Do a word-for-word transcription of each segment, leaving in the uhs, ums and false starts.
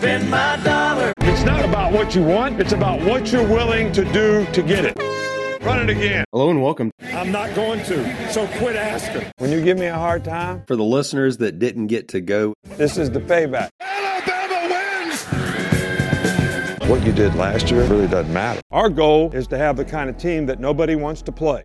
spend my dollar. It's not about what you want. It's about what you're willing to do to get it. Run it again. Hello and welcome. I'm not going to, so quit asking. When you give me a hard time, For the listeners that didn't get to go, this is the payback. Alabama wins! What you did last year really doesn't matter. Our goal is to have the kind of team that nobody wants to play.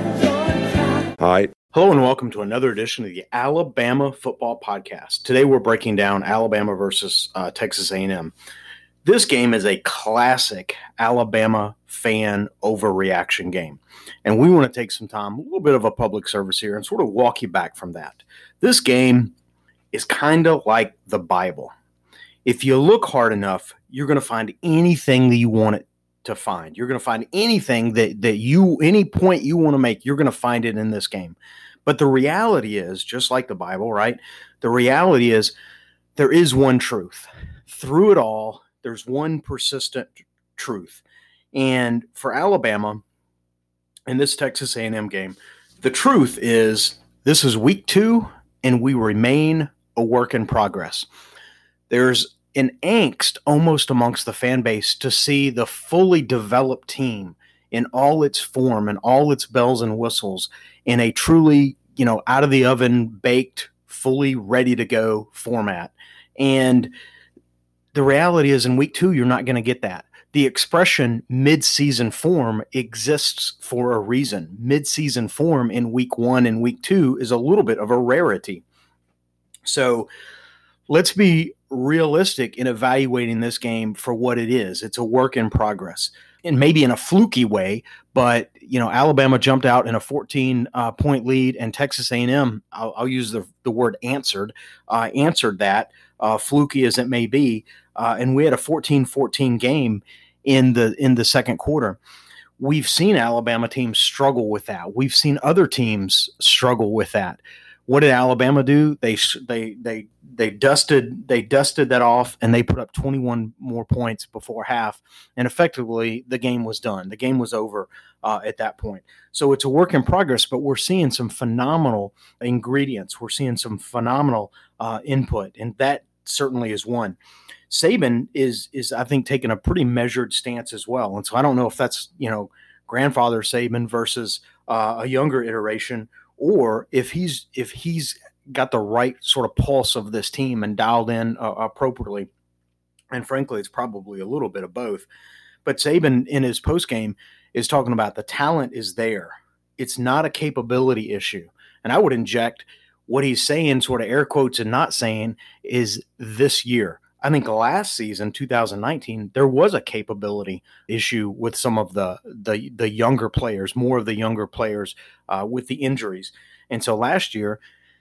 All right. hello and welcome to another edition of the Alabama Football Podcast. Today we're breaking down Alabama versus uh, Texas A and M. This game is a classic Alabama fan overreaction game. And we want to take some time, a little bit of a public service here, and sort of walk you back from that. This game is kind of like the Bible. If you look hard enough, you're going to find anything that you want it to find. You're going to find anything that, that you, any point you want to make, you're going to find it in this game. But the reality is, just like the Bible, right? The reality is there is one truth. Through it all, there's one persistent truth. And for Alabama, in this Texas A and M game, the truth is this is week two, and we remain a work in progress. There's an angst almost amongst the fan base to see the fully developed team in all its form and all its bells and whistles in a truly, you know, out of the oven, baked, fully ready to go format. And the reality is in week two, you're not going to get that. The expression mid-season form exists for a reason. Mid-season form in week one and week two is a little bit of a rarity. So let's be realistic in evaluating this game for what it is. It's a work in progress, and maybe in a fluky way, but you know, Alabama jumped out in a fourteen uh, point lead, and Texas A and M, I'll, I'll use the, the word answered, uh, answered that, uh, fluky as it may be, uh, and we had a fourteen fourteen game in the in the second quarter. We've seen Alabama teams struggle with that. We've seen other teams struggle with that. What did Alabama do? They they they they dusted they dusted that off, and they put up twenty-one more points before half, and effectively the game was done. The game was over uh, at that point. So it's a work in progress, but we're seeing some phenomenal ingredients. We're seeing some phenomenal uh, input, and that certainly is one. Saban is, is I think, taking a pretty measured stance as well. And so I don't know if that's, you know, grandfather Saban versus uh, a younger iteration, or if he's if he's got the right sort of pulse of this team and dialed in uh, appropriately. And frankly, it's probably a little bit of both. But Saban in his postgame is talking about the talent is there. It's not a capability issue. And I would inject what he's saying, sort of air quotes and not saying, is this year. I think last season, two thousand nineteen, there was a capability issue with some of the the, the younger players, more of the younger players uh, with the injuries. And so last year,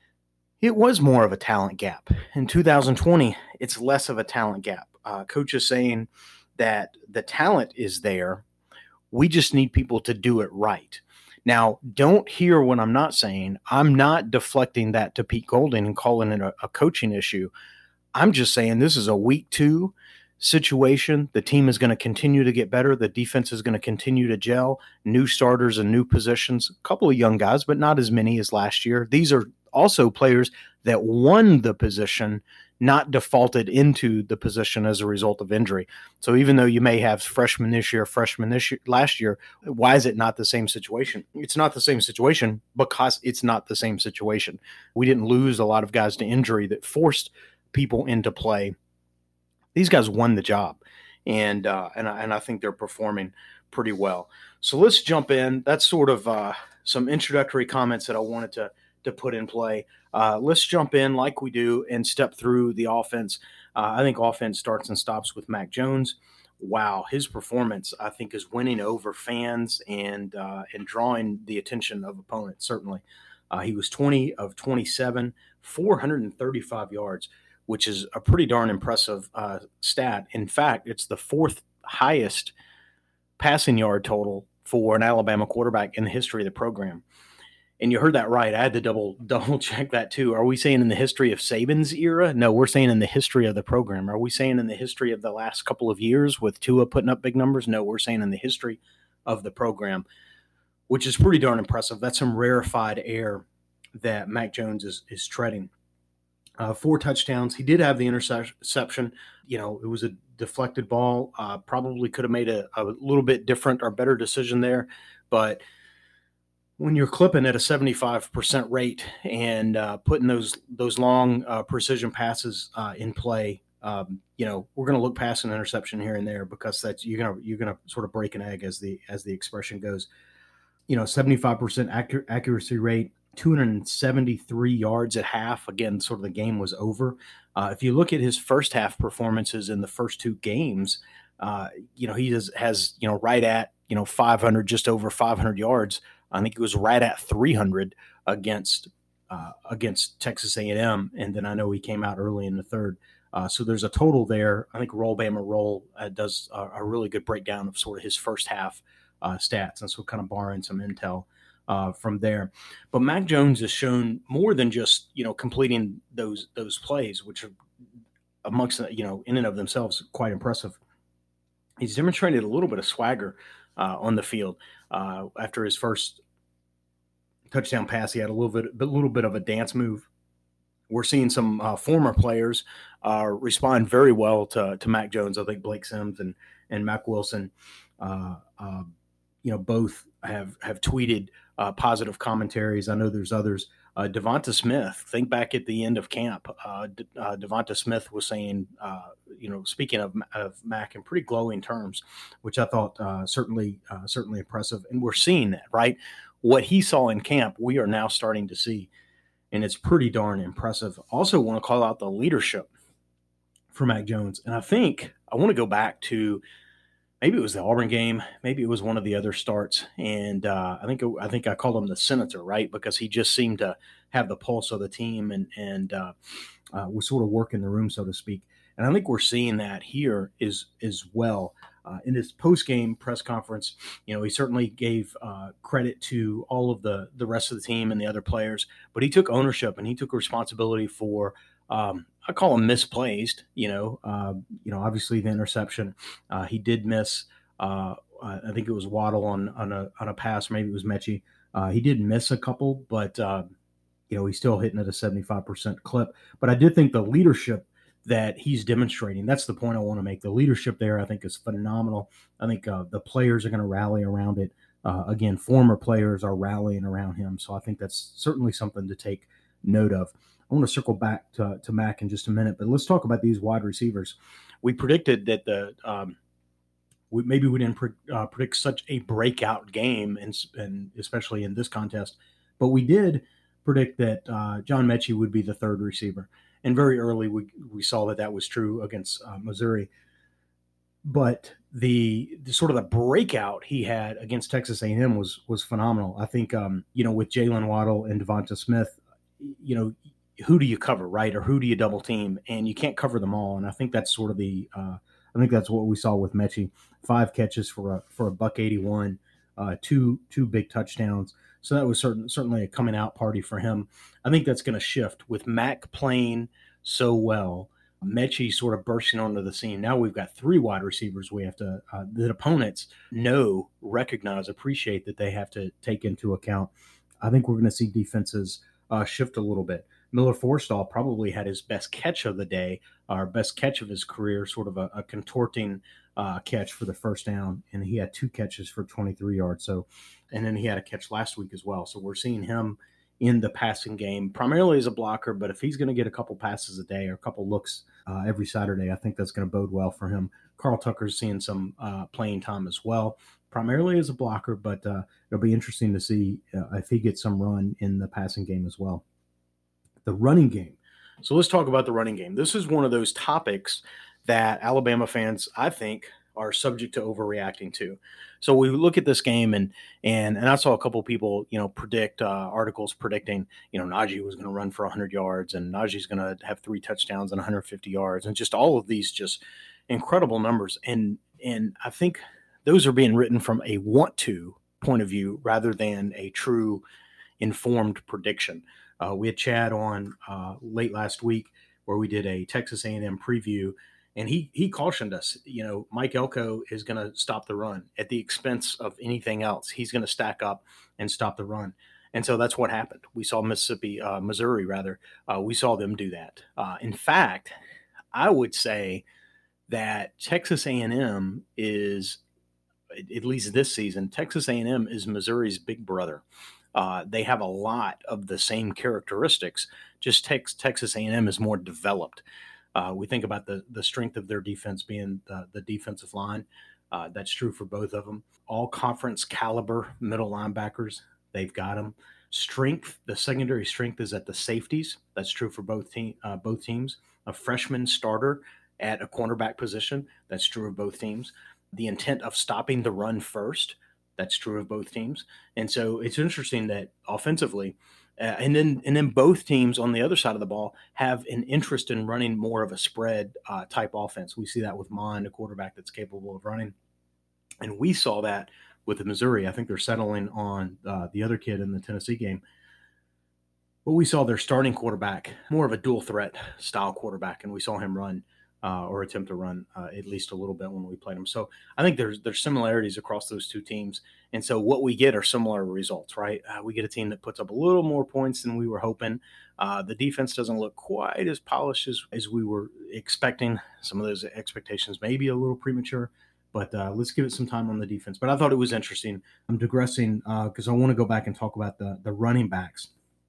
it was more of a talent gap. In two thousand twenty, it's less of a talent gap. Uh, coach is saying that the talent is there. We just need people to do it right. Now, don't hear what I'm not saying. I'm not deflecting that to Pete Golding and calling it a, a coaching issue. I'm just saying this is a week two situation. The team is going to continue to get better. The defense is going to continue to gel. New starters and new positions. A couple of young guys, but not as many as last year. These are also players that won the position, not defaulted into the position as a result of injury. So even though you may have freshmen this year, freshmen this year, last year, why is it not the same situation? It's not the same situation because it's not the same situation. We didn't lose a lot of guys to injury that forced people into play. These guys won the job, and uh, and, I, and I think they're performing pretty well. So let's jump in. That's sort of uh, some introductory comments that I wanted to to put in play. Uh, let's jump in like we do and step through the offense. Uh, I think offense starts and stops with Mac Jones. Wow, his performance, I think, is winning over fans and uh, and drawing the attention of opponents, certainly. Uh, he was twenty of twenty-seven, four hundred thirty-five yards, which is a pretty darn impressive uh, stat. In fact, it's the fourth highest passing yard total for an Alabama quarterback in the history of the program. And you heard that right. I had to double double check that too. Are we saying in the history of Saban's era? No, we're saying in the history of the program. Are we saying in the history of the last couple of years with Tua putting up big numbers? No, we're saying in the history of the program, which is pretty darn impressive. That's some rarefied air that Mac Jones is is treading. uh, four touchdowns. He did have the interception. You know, it was a deflected ball. Uh, probably could have made a, a little bit different or better decision there. But when you're clipping at a seventy-five percent rate and uh, putting those those long uh, precision passes uh, in play, um, you know, we're going to look past an interception here and there because that's you're gonna you're gonna sort of break an egg, as the as the expression goes. You know, seventy-five percent accur- accuracy rate, two hundred seventy-three yards at half. Again, sort of the game was over. Uh, if you look at his first half performances in the first two games, uh, you know, he has, has, you know, right at, you know, five hundred, just over five hundred yards. I think it was right at three hundred against uh, against Texas A and M. And then I know he came out early in the third. Uh, so there's a total there. I think Roll Bama Roll uh, does a, a really good breakdown of sort of his first half uh, stats. And so kind of borrowing some intel Uh, from there. But Mac Jones has shown more than just, you know, completing those those plays, which are amongst, you know, in and of themselves quite impressive. He's demonstrated a little bit of swagger uh, on the field. Uh, after his first touchdown pass, he had a little bit, a little bit of a dance move. We're seeing some uh, former players uh, respond very well to, to Mac Jones. I think Blake Sims and, and Mac Wilson, uh, uh, you know, both have, have tweeted uh, positive commentaries. I know there's others. Uh, Devonta Smith, think back at the end of camp, uh, De- uh, Devonta Smith was saying, uh, you know, speaking of, of Mac in pretty glowing terms, which I thought uh, certainly, uh, certainly impressive. And we're seeing that, right? What he saw in camp, we are now starting to see, and it's pretty darn impressive. Also want to call out the leadership for Mac Jones. And I think I want to go back to, maybe it was the Auburn game. Maybe it was one of the other starts. And uh, I think I think I called him the senator, right? Because he just seemed to have the pulse of the team and, and uh, uh, was sort of working the room, so to speak. And I think we're seeing that here is, as well. Uh, in his post-game press conference, you know, he certainly gave uh, credit to all of the, the rest of the team and the other players, but he took ownership and he took responsibility for um, I call them misplaced, you know, uh, you know, obviously the interception, uh, he did miss, uh, I think it was Waddle on, on a, on a pass. Maybe it was Mechie. Uh, he did miss a couple, but, uh, you know, he's still hitting at a seventy-five percent clip. But I did think the leadership that he's demonstrating, that's the point I want to make. The leadership there, I think, is phenomenal. I think uh, the players are going to rally around it. Uh, again, former players are rallying around him. So I think that's certainly something to take note of. I want to circle back to, to Mac in just a minute, but let's talk about these wide receivers. We predicted that the um, we, maybe we didn't pre- uh, predict such a breakout game, and, and especially in this contest, but we did predict that uh, John Mechie would be the third receiver. And very early, we we saw that that was true against uh, Missouri. But the, the sort of the breakout he had against Texas A and M was was phenomenal. I think, um, you know, with Jalen Waddle and Devonta Smith, you know, who do you cover, right? Or who do you double team? And you can't cover them all. And I think that's sort of the uh, – I think that's what we saw with Mechie. Five catches for a for a buck eighty-one, uh, two two big touchdowns. So that was certain, certainly a coming out party for him. I think that's going to shift with Mac playing so well. Mechie sort of bursting onto the scene. Now we've got three wide receivers we have to uh, that opponents know, recognize, appreciate that they have to take into account. I think we're going to see defenses uh, shift a little bit. Miller Forstall probably had his best catch of the day, our best catch of his career, sort of a, a contorting uh, catch for the first down, and he had two catches for twenty-three yards. So, and then he had a catch last week as well. So we're seeing him in the passing game, primarily as a blocker, but if he's going to get a couple passes a day or a couple looks uh, every Saturday, I think that's going to bode well for him. Carl Tucker's seeing some uh, playing time as well, primarily as a blocker, but uh, it'll be interesting to see uh, if he gets some run in the passing game as well. The running game. So let's talk about the running game. This is one of those topics that Alabama fans, I think, are subject to overreacting to. So we look at this game, and and and I saw a couple of people, you know, predict uh, articles predicting, you know, Najee was going to run for one hundred yards, and Najee's going to have three touchdowns and one hundred fifty yards, and just all of these just incredible numbers. And and I think those are being written from a want to point of view rather than a true informed prediction. Uh, we had Chad on uh, late last week where we did a Texas A and M preview, and he he cautioned us, you know, Mike Elko is going to stop the run at the expense of anything else. He's going to stack up and stop the run. And so that's what happened. We saw Mississippi, uh, Missouri rather, uh, we saw them do that. Uh, in fact, I would say that Texas A and M is, at least this season, Texas A and M is Missouri's big brother. Uh, they have a lot of the same characteristics, just tex- Texas A and M is more developed. Uh, we think about the the strength of their defense being the, the defensive line. Uh, that's true for both of them. All conference caliber middle linebackers, they've got them. Strength, the secondary strength is at the safeties. That's true for both team, uh, both teams. A freshman starter at a cornerback position, that's true of both teams. The intent of stopping the run first, that's true of both teams. And so it's interesting that offensively, uh, and then and then both teams on the other side of the ball have an interest in running more of a spread uh, type offense. We see that with Mond, a quarterback that's capable of running. And we saw that with the Missouri. I think they're settling on uh, the other kid in the Tennessee game. But we saw their starting quarterback, more of a dual threat style quarterback, and we saw him run uh, or attempt to run uh, at least a little bit when we played him. So I think there's there's similarities across those two teams. And so what we get are similar results, right? Uh, we get a team that puts up a little more points than we were hoping. Uh, the defense doesn't look quite as polished as, as we were expecting. Some of those expectations may be a little premature. But uh, let's give it some time on the defense. But I thought it was interesting. I'm digressing because uh, I want to go back and talk about the, the running backs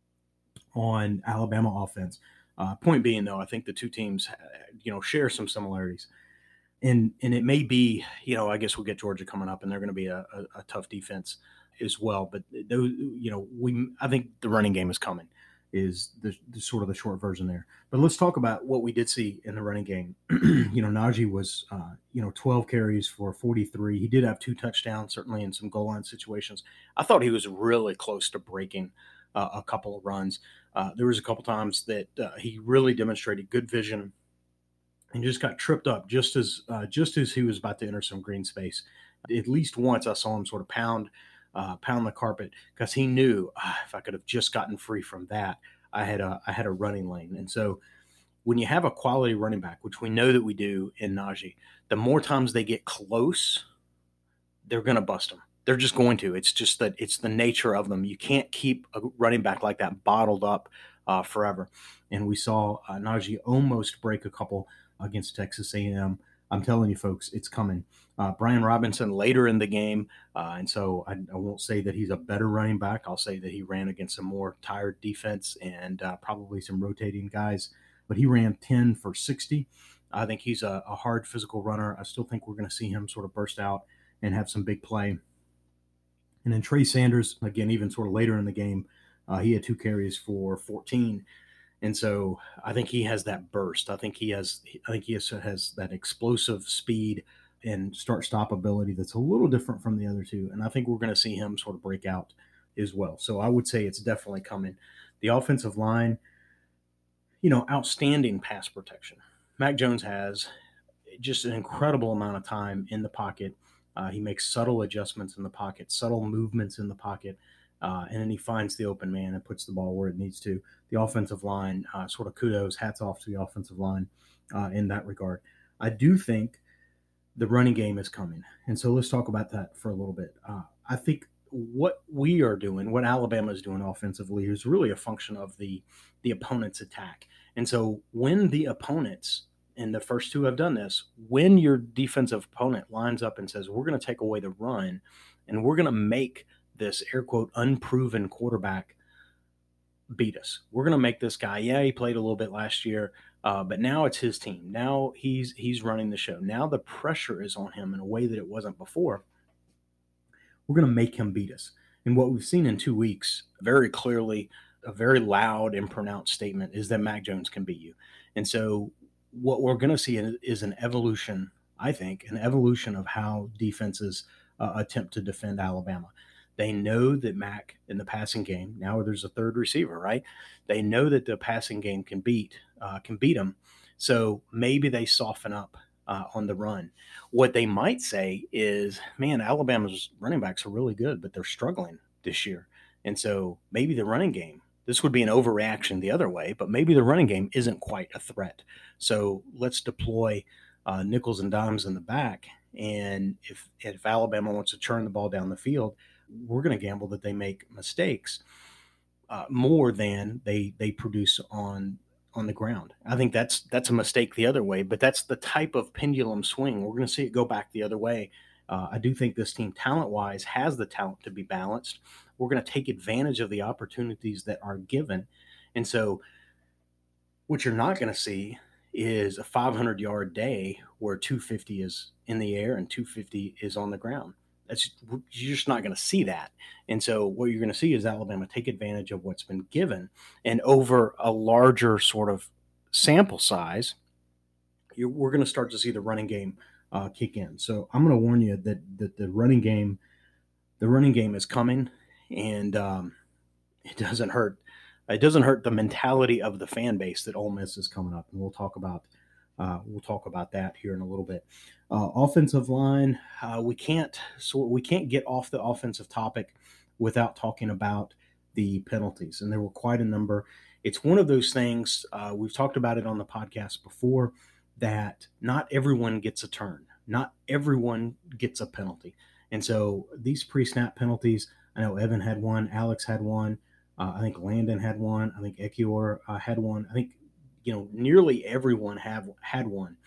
on Alabama offense. Uh, point being, though, I think the two teams, you know, share some similarities. And and it may be, you know, I guess we'll get Georgia coming up, and they're going to be a, a, a tough defense as well. But, those, you know, we I think the running game is coming is the, the sort of the short version there. But let's talk about what we did see in the running game. you know, Najee was, uh, you know, twelve carries for forty-three. He did have two touchdowns, certainly in some goal line situations. I thought he was really close to breaking uh, a couple of runs. Uh, there was a couple times that uh, he really demonstrated good vision and just got tripped up just as uh, just as he was about to enter some green space. At least once I saw him sort of pound uh, pound the carpet because he knew ah, if I could have just gotten free from that, I had a I had a running lane. And so when you have a quality running back, which we know that we do in Najee, the more times they get close, they're going to bust them. They're just going to. It's just that it's the nature of them. You can't keep a running back like that bottled up uh, forever. And we saw uh, Najee almost break a couple against Texas A and M. I'm telling you, folks, it's coming. Uh, Brian Robinson later in the game, uh, and so I, I won't say that he's a better running back. I'll say that he ran against a more tired defense and uh, probably some rotating guys. But he ran ten for sixty. I think he's a, a hard physical runner. I still think we're going to see him sort of burst out and have some big play. And then Trey Sanders, again, even sort of later in the game, uh, he had two carries for fourteen. And so I think he has that burst. I think he has I think he has, has that explosive speed and start-stop ability that's a little different from the other two. And I think we're going to see him sort of break out as well. So I would say it's definitely coming. The offensive line, you know, outstanding pass protection. Mac Jones has just an incredible amount of time in the pocket. Uh, he makes subtle adjustments in the pocket, subtle movements in the pocket, uh, and then he finds the open man and puts the ball where it needs to. The offensive line, uh, sort of kudos, hats off to the offensive line uh, in that regard. I do think the running game is coming, and so let's talk about that for a little bit. Uh, I think what we are doing, what Alabama is doing offensively, is really a function of the the opponent's attack. And so when the opponents, and the first two have done this, when your defensive opponent lines up and says, we're going to take away the run and we're going to make this air quote unproven quarterback beat us. We're going to make this guy, yeah, he played a little bit last year, uh, but now it's his team. Now he's he's running the show. Now the pressure is on him in a way that it wasn't before. We're going to make him beat us. And what we've seen in two weeks, very clearly, a very loud and pronounced statement is that Mac Jones can beat you. And so what we're going to see is an evolution, I think, an evolution of how defenses uh, attempt to defend Alabama. They know that Mac in the passing game, now there's a third receiver, right? They know that the passing game can beat uh, can beat them. So maybe they soften up uh, on the run. What they might say is, man, Alabama's running backs are really good, but they're struggling this year. And so maybe the running game, this would be an overreaction the other way, but maybe the running game isn't quite a threat. So let's deploy uh, nickels and dimes in the back. And if if Alabama wants to churn the ball down the field, we're going to gamble that they make mistakes. uh, more than they they produce on on the ground. I think that's that's a mistake the other way, but that's the type of pendulum swing. We're going to see it go back the other way. Uh, I do think this team, talent-wise, has the talent to be balanced. We're going to take advantage of the opportunities that are given. And so what you're not going to see is a five hundred yard day where two fifty is in the air and two fifty is on the ground. That's you're just not going to see that. And so what you're going to see is Alabama take advantage of what's been given, and over a larger sort of sample size, you're, we're going to start to see the running game uh, kick in. So I'm going to warn you that that the running game, the running game is coming, and um, it doesn't hurt. It doesn't hurt the mentality of the fan base that Ole Miss is coming up, and we'll talk about uh, we'll talk about that here in a little bit. Uh, offensive line, uh, we can't so we can't get off the offensive topic without talking about the penalties, and there were quite a number. It's one of those things, uh, we've talked about it on the podcast before, that not everyone gets a turn, not everyone gets a penalty, and so these pre-snap penalties. I know Evan had one, Alex had one. Uh, I think Landon had one. I think Ekiyor uh, had one. I think, you know, nearly everyone have had one.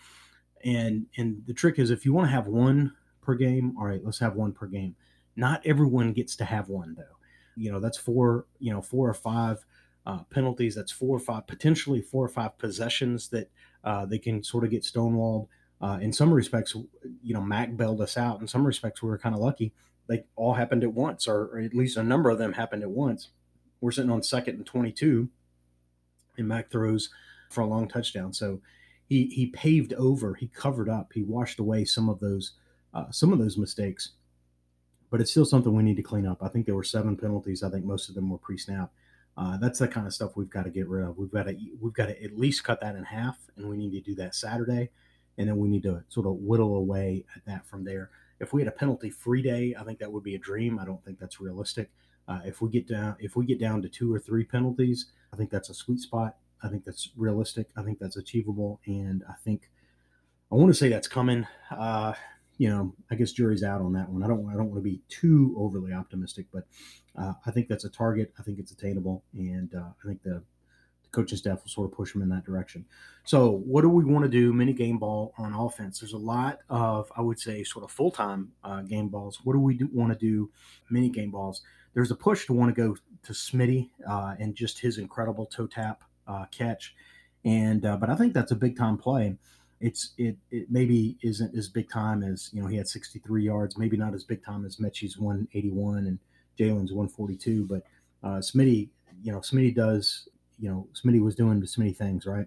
And and the trick is, if you want to have one per game, all right, let's have one per game. Not everyone gets to have one, though. You know, that's four, you know, four or five uh, penalties. That's four or five, potentially four or five possessions that uh, they can sort of get stonewalled. Uh, in some respects, you know, Mac bailed us out. In some respects, we were kind of lucky. They all happened at once, or, or at least a number of them happened at once. We're sitting on second and twenty-two, and Mac throws for a long touchdown. So he he paved over, he covered up, he washed away some of those uh, some of those mistakes. But it's still something we need to clean up. I think there were seven penalties. I think most of them were pre-snap. Uh, that's the kind of stuff we've got to get rid of. We've got to we've got to at least cut that in half, and we need to do that Saturday, and then we need to sort of whittle away at that from there. If we had a penalty-free day, I think that would be a dream. I don't think that's realistic. Uh, if we get down, if we get down to two or three penalties, I think that's a sweet spot. I think that's realistic. I think that's achievable, and I think I want to say that's coming. Uh, you know, I guess jury's out on that one. I don't, I don't want to be too overly optimistic, but uh, I think that's a target. I think it's attainable, and uh, I think the, the coaching staff will sort of push them in that direction. So, what do we want to do? Mini game ball on offense. There's a lot of, I would say, sort of full time uh, game balls. What do we do, want to do? Mini game balls. There's a push to want to go to Smitty uh, and just his incredible toe tap uh, catch, and uh, but I think that's a big time play. It's it it maybe isn't as big time as, you know, he had sixty-three yards, maybe not as big time as Mechie's one eighty-one and Jalen's one forty-two, but uh, Smitty, you know, Smitty does, you know, Smitty was doing Smitty things, right?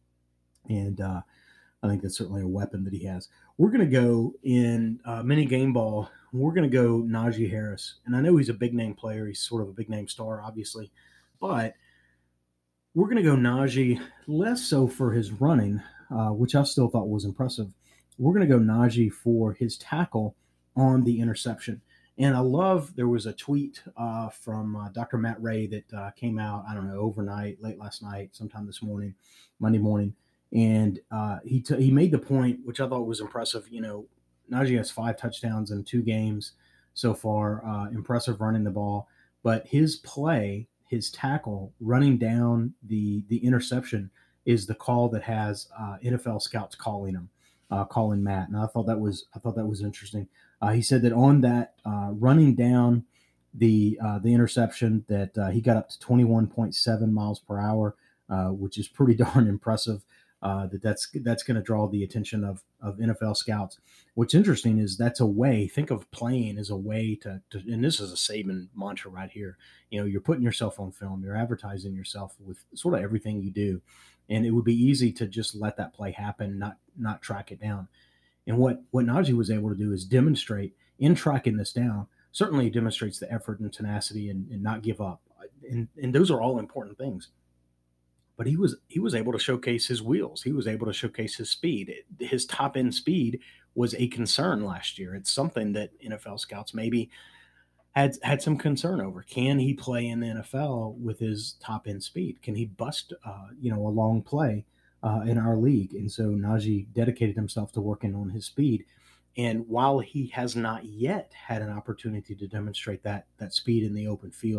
And uh, I think that's certainly a weapon that he has. We're going to go in uh, mini game ball. We're going to go Najee Harris. And I know he's a big name player. He's sort of a big name star, obviously. But we're going to go Najee, less so for his running, uh, which I still thought was impressive. We're going to go Najee for his tackle on the interception. And I love, there was a tweet uh, from uh, Doctor Matt Ray that uh, came out, I don't know, overnight, late last night, sometime this morning, Monday morning. And uh, he t- he made the point, which I thought was impressive. You know, Najee has five touchdowns in two games so far. Uh, impressive running the ball. But his play, his tackle, running down the the interception is the call that has uh, N F L scouts calling him, uh, calling Matt. And I thought that was I thought that was interesting. Uh, he said that on that uh, running down the uh, the interception that uh, he got up to twenty-one point seven miles per hour, uh, which is pretty darn impressive. Uh, that that's that's going to draw the attention of of N F L scouts. What's interesting is that's a way. Think of playing as a way to, to, and this is a Saban mantra right here. You know, you're putting yourself on film. You're advertising yourself with sort of everything you do, and it would be easy to just let that play happen, not not track it down. And what what Najee was able to do is demonstrate in tracking this down. Certainly, it demonstrates the effort and tenacity and, and not give up. And and those are all important things. But he was he was able to showcase his wheels. He was able to showcase his speed. His top end speed was a concern last year. It's something that N F L scouts maybe had had some concern over. Can he play in the N F L with his top end speed? Can he bust uh, you know a long play uh, in our league? And so Najee dedicated himself to working on his speed. And while he has not yet had an opportunity to demonstrate that that speed in the open field,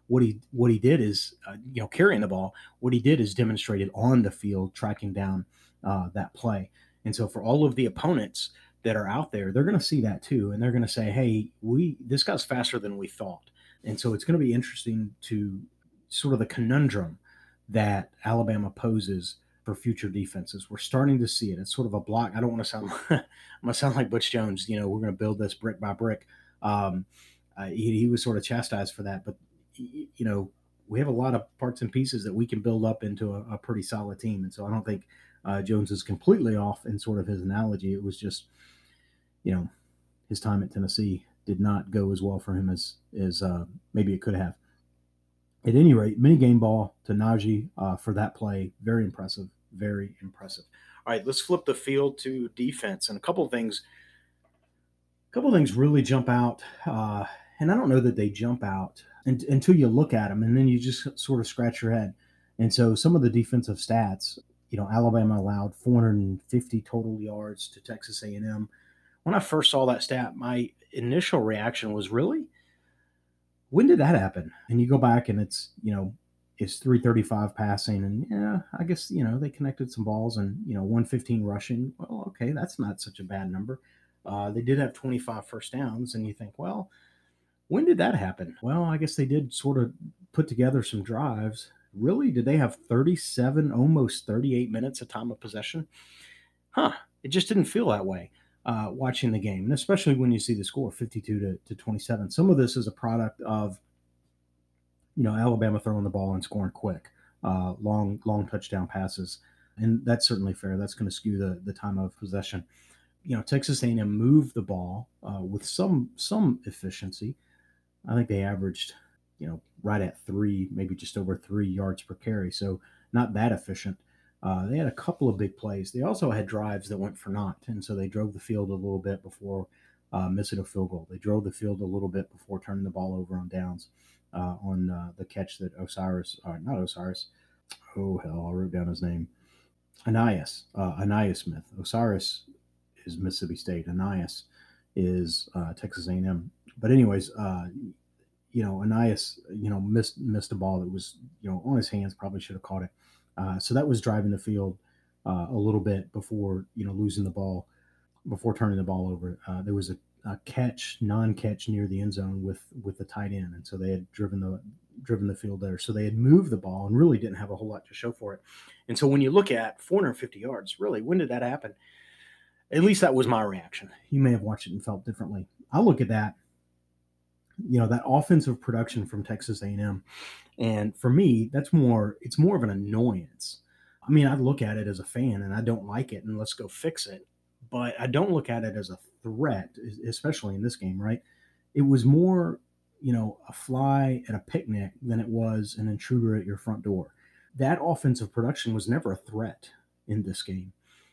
what he what he did is, uh, you know, carrying the ball. What he did is demonstrated on the field, tracking down uh, that play. And so for all of the opponents that are out there, they're going to see that too, and they're going to say, "Hey, we this guy's faster than we thought." And so it's going to be interesting to sort of the conundrum that Alabama poses for future defenses. We're starting to see it. It's sort of a block. I don't want to sound I'm going to sound like Butch Jones. You know, we're going to build this brick by brick. Um, uh, he, he was sort of chastised for that, but you know, we have a lot of parts and pieces that we can build up into a, a pretty solid team. And so I don't think uh, Jones is completely off in sort of his analogy. It was just, you know, his time at Tennessee did not go as well for him as as uh, maybe it could have. At any rate, mini game ball to Najee uh, for that play. Very impressive. Very impressive. All right, let's flip the field to defense. And a couple of things, a couple of things really jump out. Uh, and I don't know that they jump out and, until you look at them, and then you just sort of scratch your head. And so some of the defensive stats, you know, Alabama allowed four hundred fifty total yards to Texas A and M. When I first saw that stat, my initial reaction was, really? When did that happen? And you go back and it's, you know, it's three thirty-five passing, and yeah, I guess, you know, they connected some balls, and, you know, one fifteen rushing. Well, okay, that's not such a bad number. Uh, they did have twenty-five first downs, and you think, well, when did that happen? Well, I guess they did sort of put together some drives. Really? Did they have thirty-seven, almost thirty-eight minutes of time of possession? Huh. It just didn't feel that way uh, watching the game, and especially when you see the score, fifty-two to, to twenty-seven. Some of this is a product of, you know, Alabama throwing the ball and scoring quick, uh, long, long touchdown passes. And that's certainly fair. That's going to skew the, the time of possession. You know, Texas A and M moved the ball uh, with some some efficiency. I think they averaged, you know, right at three, maybe just over three yards per carry. So not that efficient. Uh, they had a couple of big plays. They also had drives that went for naught. And so they drove the field a little bit before uh, missing a field goal. They drove the field a little bit before turning the ball over on downs uh, on uh, the catch that Osiris, or not Osiris, oh, hell, I wrote down his name. Ainias, uh, Ainias Smith. Osiris is Mississippi State. Ainias is uh, Texas A and M. But anyways, uh, you know, Ainias, you know, missed missed a ball that was, you know, on his hands, probably should have caught it. Uh, so that was driving the field uh, a little bit before, you know, losing the ball, before turning the ball over. Uh, there was a, a catch, non-catch near the end zone with with the tight end, and so they had driven the driven the field there. So they had moved the ball and really didn't have a whole lot to show for it. And so when you look at four hundred fifty yards, really, when did that happen? At least that was my reaction. You may have watched it and felt differently. I look at that, you know, that offensive production from Texas A and M. And for me, that's more, it's more of an annoyance. I mean, I look at it as a fan and I don't like it and let's go fix it. But I don't look at it as a threat, especially in this game, right? It was more, you know, a fly at a picnic than it was an intruder at your front door. That offensive production was never a threat in this game.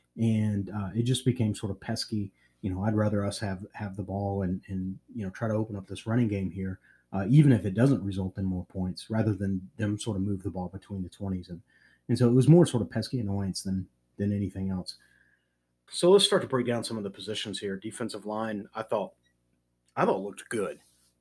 And uh, it just became sort of pesky. You know, I'd rather us have, have the ball and, and, you know, try to open up this running game here, uh, even if it doesn't result in more points, rather than them sort of move the ball between the twenties. And, and so it was more sort of pesky annoyance than, than anything else. So let's start to break down some of the positions here. Defensive line, I thought, I thought looked good.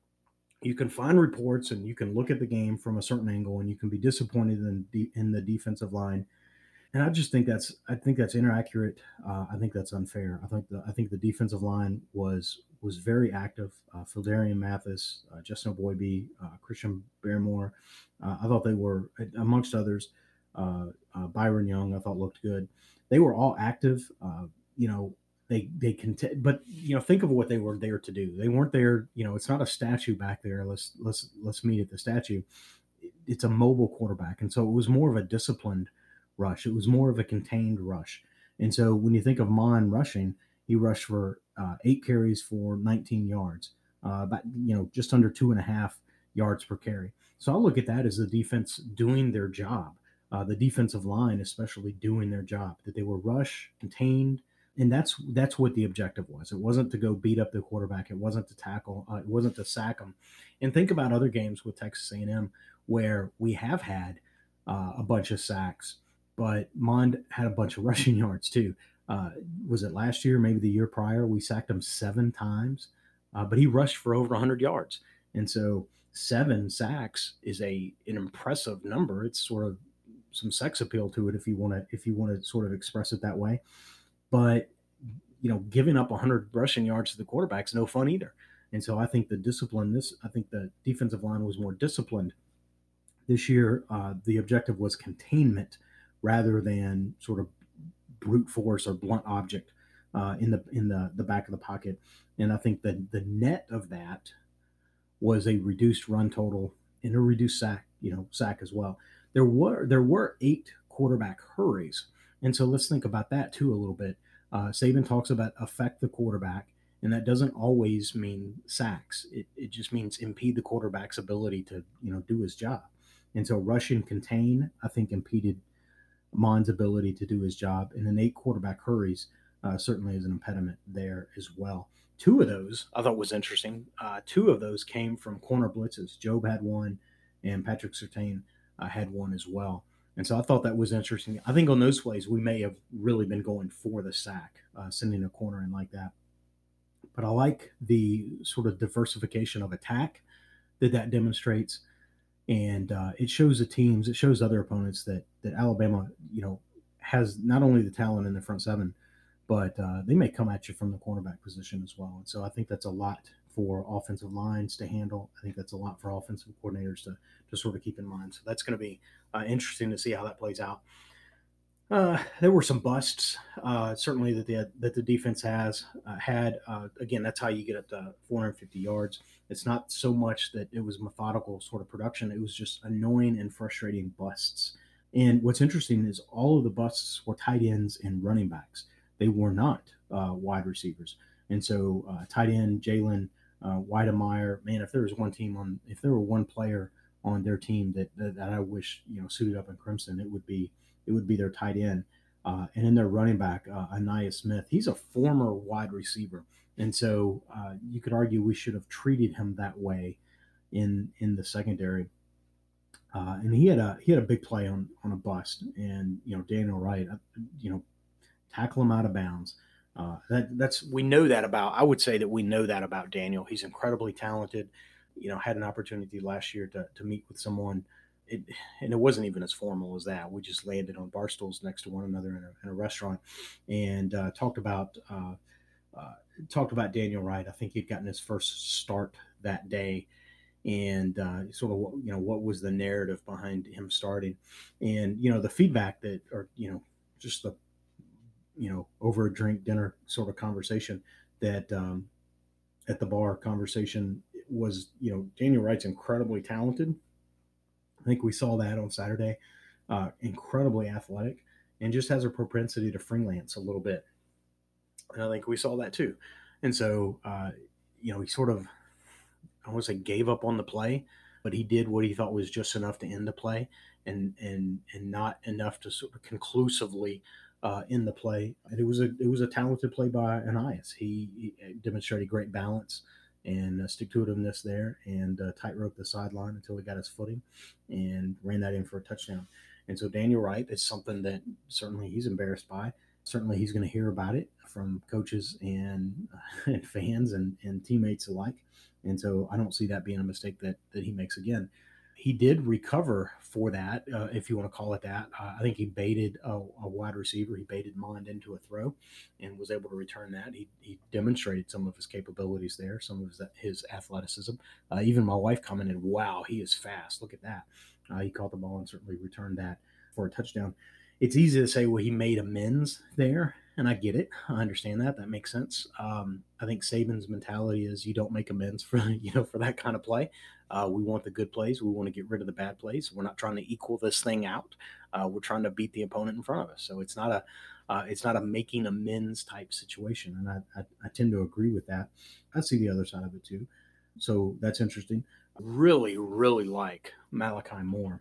You can find reports and you can look at the game from a certain angle and you can be disappointed in, de- in the defensive line. And I just think that's I think that's inaccurate. Uh, I think that's unfair. I think the I think the defensive line was was very active. Uh, Phildarian Mathis, uh, Justin Boybe, uh, Christian Barmore. Uh, I thought they were, amongst others, uh, uh, Byron Young. I thought looked good. They were all active. Uh, you know, they they cont- but you know, think of what they were there to do. They weren't there. You know, it's not a statue back there. Let's let's let's meet at the statue. It's a mobile quarterback, and so it was more of a disciplined rush. It was more of a contained rush. And so when you think of Mon rushing, he rushed for uh, eight carries for nineteen yards, uh, about, you know, just under two and a half yards per carry. So I look at that as the defense doing their job, uh, the defensive line especially doing their job, that they were rush, contained, and that's that's what the objective was. It wasn't to go beat up the quarterback. It wasn't to tackle. Uh, it wasn't to sack them. And think about other games with Texas A and M where we have had uh, a bunch of sacks, but Mond had a bunch of rushing yards too. Uh, was it last year, maybe the year prior? We sacked him seven times, uh, but he rushed for over one hundred yards. And so seven sacks is a an impressive number. It's sort of some sex appeal to it if you want to if you want to sort of express it that way. But you know, giving up one hundred rushing yards to the quarterback's no fun either. And so I think the discipline this I think the defensive line was more disciplined this year. Uh, the objective was containment rather than sort of brute force or blunt object uh, in the in the the back of the pocket. And I think that the net of that was a reduced run total and a reduced sack, you know, sack as well. There were there were eight quarterback hurries, and so let's think about that too a little bit. Uh, Saban talks about affect the quarterback, and that doesn't always mean sacks. It it just means impede the quarterback's ability to you know do his job. And so rush and contain, I think, impeded Mond's ability to do his job, and an eight quarterback hurries uh, certainly is an impediment there as well. Two of those I thought was interesting. Uh, two of those came from corner blitzes. Job had one, and Patrick Surtain uh, had one as well. And so I thought that was interesting. I think on those plays, we may have really been going for the sack, uh, sending a corner in like that. But I like the sort of diversification of attack that that demonstrates. And uh, it shows the teams, it shows other opponents that that Alabama, you know, has not only the talent in the front seven, but uh, they may come at you from the cornerback position as well. And so I think that's a lot for offensive lines to handle. I think that's a lot for offensive coordinators to, to sort of keep in mind. So that's going to be uh, interesting to see how that plays out. Uh, there were some busts, uh, certainly that the that the defense has uh, had. Uh, again, that's how you get up to four hundred fifty yards. It's not so much that it was methodical sort of production. It was just annoying and frustrating busts. And what's interesting is all of the busts were tight ends and running backs. They were not uh, wide receivers. And so uh, tight end, Jalen uh, Weidemeyer, man, if there was one team on, if there were one player on their team that, that, that I wish, you know, suited up in crimson, it would be, it would be their tight end. Uh, and in their running back, uh, Anaya Smith, he's a former wide receiver. And so uh, you could argue we should have treated him that way in, in the secondary. Uh, and he had a, he had a big play on, on a bust, and, you know, Daniel Wright, you know, tackle him out of bounds. Uh, that that's, we know that about, I would say that we know that about Daniel. He's incredibly talented, you know, had an opportunity last year to, to meet with someone. It, and it wasn't even as formal as that. We just landed on bar stools next to one another in a, in a restaurant and uh, talked about uh, uh, talked about Daniel Wright. I think he'd gotten his first start that day, and uh, sort of you know what was the narrative behind him starting, and you know the feedback that, or you know just the you know over a drink dinner sort of conversation that um, at the bar conversation was you know Daniel Wright's incredibly talented. I think we saw that on Saturday. Uh, incredibly athletic, and just has a propensity to freelance a little bit. And I think we saw that too. And so, uh, you know, he sort of, I want to say gave up on the play, but he did what he thought was just enough to end the play, and and and not enough to sort of conclusively uh, end the play. And it was a it was a talented play by Anias. He, he demonstrated great balance and uh, stick-to-itiveness there, and uh, tightrope the sideline until he got his footing and ran that in for a touchdown. And so Daniel Wright is something that certainly he's embarrassed by. Certainly he's going to hear about it from coaches and, uh, and fans and, and teammates alike. And so I don't see that being a mistake that, that he makes again. He did recover for that, uh, if you want to call it that. Uh, I think he baited a, a wide receiver. He baited Mond into a throw and was able to return that. He, he demonstrated some of his capabilities there, some of his, his athleticism. Uh, even my wife commented, wow, he is fast. Look at that. Uh, he caught the ball and certainly returned that for a touchdown. It's easy to say, well, he made amends there, and I get it. I understand that. That makes sense. Um, I think Saban's mentality is you don't make amends for, you know, for that kind of play. Uh, we want the good plays. We want to get rid of the bad plays. We're not trying to equal this thing out. Uh, we're trying to beat the opponent in front of us. So it's not a, uh, it's not a making amends type situation. And I, I, I tend to agree with that. I see the other side of it too. So that's interesting. I really, really like Malachi Moore.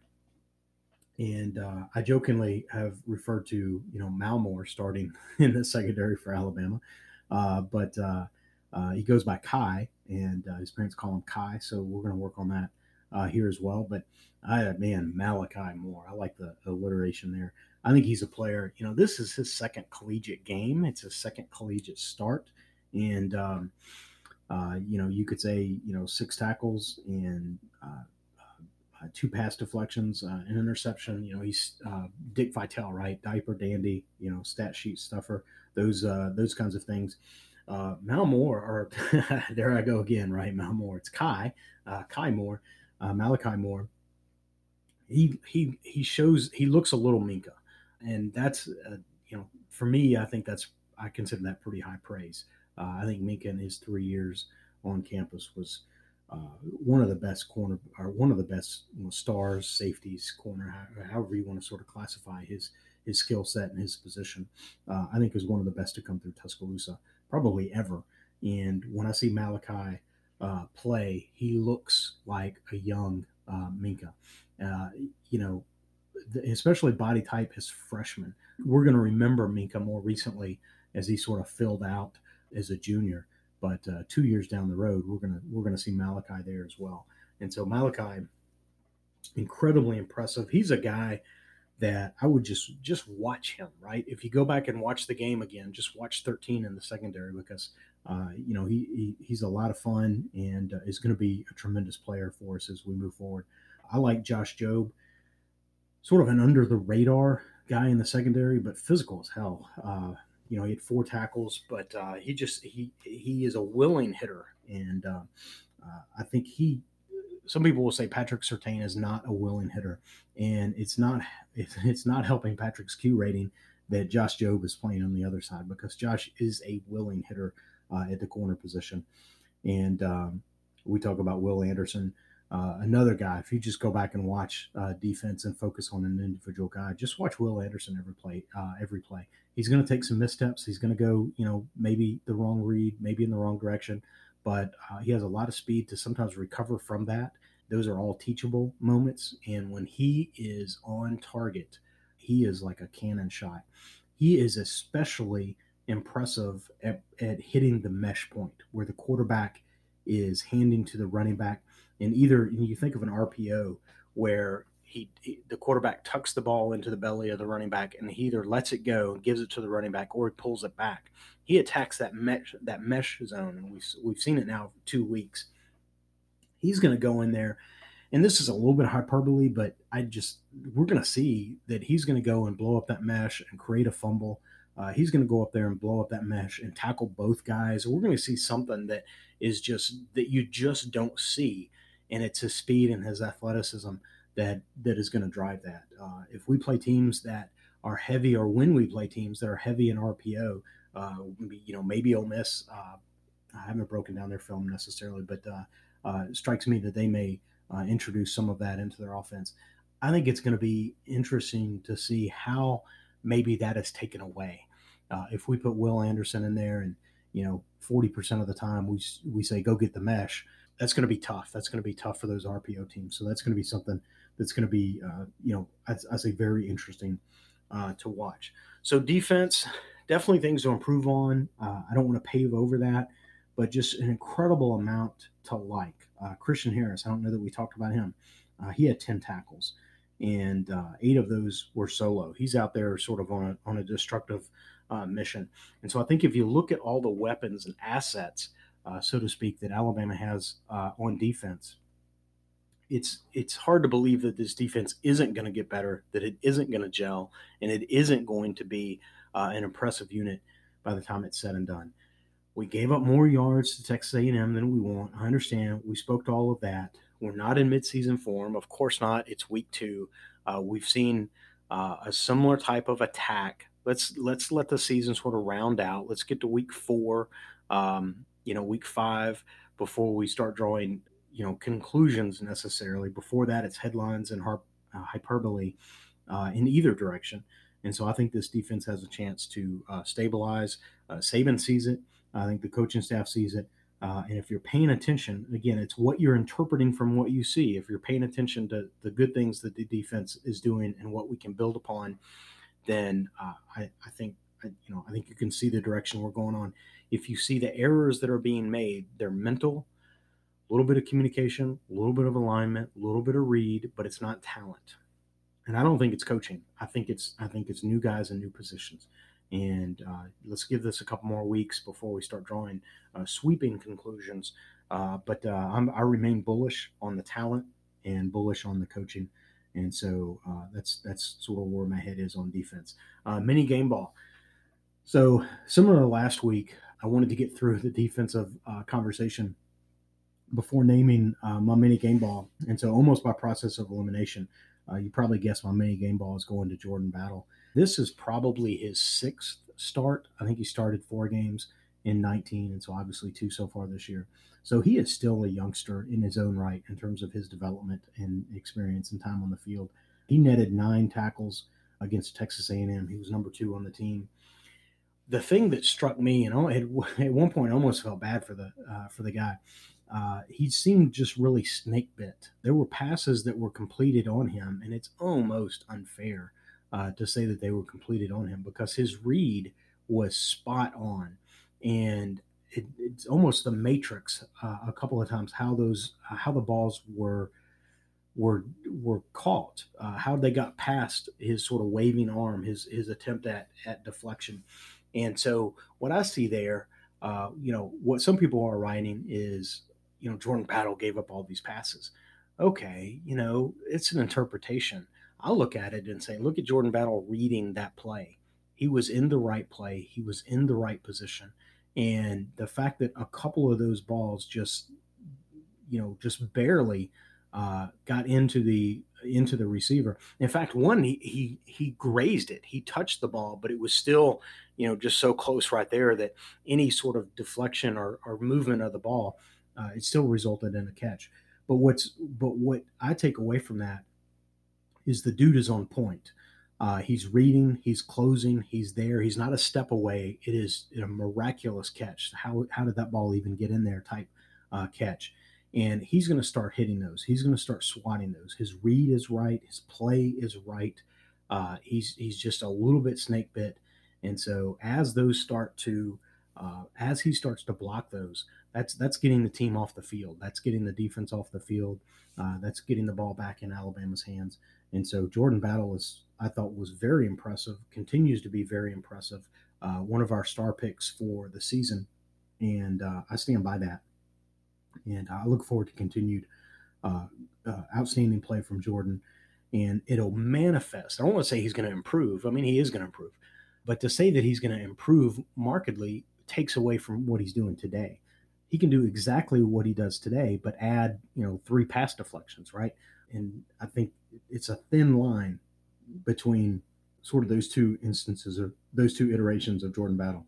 And uh, I jokingly have referred to, you know, Malmore starting in the secondary for Alabama. Uh, but uh, uh, he goes by Kai, and uh, his parents call him Kai. So we're going to work on that uh, here as well. But, I, man, Malachi Moore, I like the alliteration there. I think he's a player. You know, this is his second collegiate game. It's his second collegiate start. And, um, Uh, you know, you could say, you know, six tackles and uh, uh, two pass deflections, uh, an interception. You know, he's uh, Dick Vitale, right? Diaper dandy, you know, stat sheet stuffer, those uh, those kinds of things. Uh, Mal Moore, or there I go again, right? Mal Moore. It's Kai, uh, Kai Moore, uh, Malachi Moore. He he he shows he looks a little Minkah, and that's uh, you know, for me, I think that's I consider that pretty high praise. Uh, I think Minkah in his three years on campus was uh, one of the best corner, or one of the best, you know, stars, safeties, corner, however you want to sort of classify his his skill set and his position. Uh, I think is one of the best to come through Tuscaloosa, probably ever. And when I see Malachi uh, play, he looks like a young uh, Minkah. Uh, you know, especially body type as freshman. We're going to remember Minkah more recently as he sort of filled out as a junior. But uh, two years down the road, we're gonna we're gonna see Malachi there as well. And so Malachi, incredibly impressive. He's a guy that I would just just watch him, right? If you go back and watch the game again, just watch thirteen in the secondary, because uh, you know he, he he's a lot of fun and uh, is going to be a tremendous player for us as we move forward. I like Josh Jobe, sort of an under the radar guy in the secondary, but physical as hell. Uh, you know, he had four tackles, but uh, he just he he is a willing hitter, and uh, uh, I think he. Some people will say Patrick Surtain is not a willing hitter, and it's not it's, it's not helping Patrick's Q rating that Josh Jobe is playing on the other side, because Josh is a willing hitter uh, at the corner position. And um, we talk about Will Anderson, uh, another guy. If you just go back and watch uh, defense and focus on an individual guy, just watch Will Anderson every play. Uh, every play, he's going to take some missteps. He's going to go, you know, maybe the wrong read, maybe in the wrong direction, but uh, he has a lot of speed to sometimes recover from that. Those are all teachable moments, and when he is on target, he is like a cannon shot. He is especially impressive at, at hitting the mesh point where the quarterback is handing to the running back, and either and you think of an R P O where he, he the quarterback tucks the ball into the belly of the running back, and he either lets it go and gives it to the running back, or he pulls it back. He attacks that mesh that mesh zone, and we've we've seen it now for two weeks. He's going to go in there, and this is a little bit hyperbole, but I just we're going to see that he's going to go and blow up that mesh and create a fumble. Uh, he's going to go up there and blow up that mesh and tackle both guys. We're going to see something that is just that you just don't see, and it's his speed and his athleticism that that is going to drive that. Uh, if we play teams that are heavy, or when we play teams that are heavy in R P O, uh, you know, maybe Ole Miss. Uh, I haven't broken down their film necessarily, but uh, uh, it strikes me that they may uh, introduce some of that into their offense. I think it's going to be interesting to see how maybe that is taken away. Uh, if we put Will Anderson in there, and you know, forty percent of the time we we say go get the mesh, that's going to be tough. That's going to be tough for those R P O teams. So that's going to be something that's going to be, uh, you know, I, I say very interesting uh, to watch. So defense, definitely things to improve on. Uh, I don't want to pave over that, but just an incredible amount to like. Uh, Christian Harris, I don't know that we talked about him. Uh, he had ten tackles, and uh, eight of those were solo. He's out there sort of on a, on a destructive uh, mission. And so I think if you look at all the weapons and assets, uh, so to speak, that Alabama has uh, on defense, it's it's hard to believe that this defense isn't going to get better, that it isn't going to gel, and it isn't going to be uh, an impressive unit by the time it's said and done. We gave up more yards to Texas A and M than we want. I understand. We spoke to all of that. We're not in midseason form. Of course not. It's week two. Uh, we've seen uh, a similar type of attack. Let's let's let the season sort of round out. Let's get to week four, um, you know, week five, before we start drawing, you know, conclusions necessarily. Before that, it's headlines and harp, uh, hyperbole uh, in either direction. And so I think this defense has a chance to uh, stabilize. Uh, Saban sees it. I think the coaching staff sees it. Uh, and if you're paying attention, again, it's what you're interpreting from what you see. If you're paying attention to the good things that the defense is doing and what we can build upon, then uh, I, I think you know I think you can see the direction we're going on. If you see the errors that are being made, they're mental, a little bit of communication, a little bit of alignment, a little bit of read, but it's not talent. And I don't think it's coaching. I think it's I think it's new guys and new positions. And uh, let's give this a couple more weeks before we start drawing uh, sweeping conclusions. Uh, but uh, I'm, I remain bullish on the talent and bullish on the coaching. And so uh, that's that's sort of where my head is on defense. Uh, mini game ball. So similar to last week, I wanted to get through the defensive uh, conversation before naming uh, my mini game ball. And so almost by process of elimination, uh, you probably guessed my mini game ball is going to Jordan Battle. This is probably his sixth start. I think he started four games in nineteen, and so obviously two so far this year. So he is still a youngster in his own right in terms of his development and experience and time on the field. He netted nine tackles against Texas A and M. He was number two on the team. The thing that struck me, and at one point I almost felt bad for the uh, for the guy, uh, he seemed just really snake bit. There were passes that were completed on him, and it's almost unfair uh, to say that they were completed on him because his read was spot on, and it, it's almost the matrix uh, a couple of times how those uh, how the balls were were were caught, uh, how they got past his sort of waving arm, his his attempt at at deflection. And so what I see there, uh, you know, what some people are writing is, you know, Jordan Battle gave up all these passes. Okay, you know, it's an interpretation. I'll look at it and say, look at Jordan Battle reading that play. He was in the right play. He was in the right position. And the fact that a couple of those balls just, you know, just barely uh, got into the into the receiver. In fact, one he, he he grazed it. He touched the ball, but it was still, you know, just so close right there that any sort of deflection or, or movement of the ball, uh, it still resulted in a catch. But what's but what I take away from that is the dude is on point. Uh, he's reading, he's closing, he's there. He's not a step away. It is a miraculous catch. How how did that ball even get in there? Type uh, catch. And he's going to start hitting those. He's going to start swatting those. His read is right. His play is right. Uh, he's he's just a little bit snake bit. And so as those start to, uh, as he starts to block those, that's that's getting the team off the field. That's getting the defense off the field. Uh, that's getting the ball back in Alabama's hands. And so Jordan Battle is, I thought, was very impressive. Continues to be very impressive. Uh, one of our star picks for the season, and uh, I stand by that. And I look forward to continued uh, uh, outstanding play from Jordan. And it'll manifest. I don't want to say he's going to improve. I mean, he is going to improve. But to say that he's going to improve markedly takes away from what he's doing today. He can do exactly what he does today, but add, you know, three pass deflections, right? And I think it's a thin line between sort of those two instances or those two iterations of Jordan Battle.